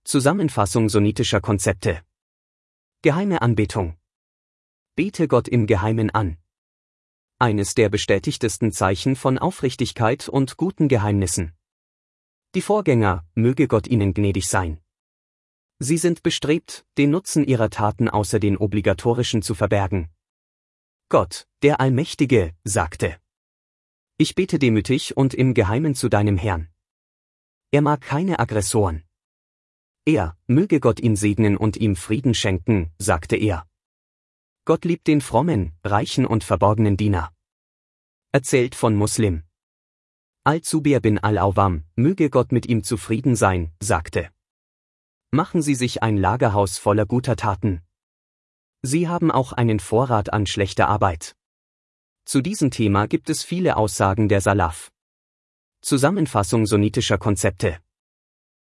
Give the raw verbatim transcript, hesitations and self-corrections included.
Zusammenfassung sunnitischer Konzepte. Geheime Anbetung. Bete Gott im Geheimen an. Eines der bestätigtesten Zeichen von Aufrichtigkeit und guten Geheimnissen. Die Vorgänger, möge Gott ihnen gnädig sein. Sie sind bestrebt, den Nutzen ihrer Taten außer den obligatorischen zu verbergen. Gott, der Allmächtige, sagte: Ich bete demütig und im Geheimen zu deinem Herrn. Er mag keine Aggressoren. Er, möge Gott ihn segnen und ihm Frieden schenken, sagte er. Gott liebt den frommen, reichen und verborgenen Diener. Erzählt von Muslim. Al-Zubair bin al-Awwam, möge Gott mit ihm zufrieden sein, sagte: Machen Sie sich ein Lagerhaus voller guter Taten. Sie haben auch einen Vorrat an schlechter Arbeit. Zu diesem Thema gibt es viele Aussagen der Salaf. Zusammenfassung sunnitischer Konzepte.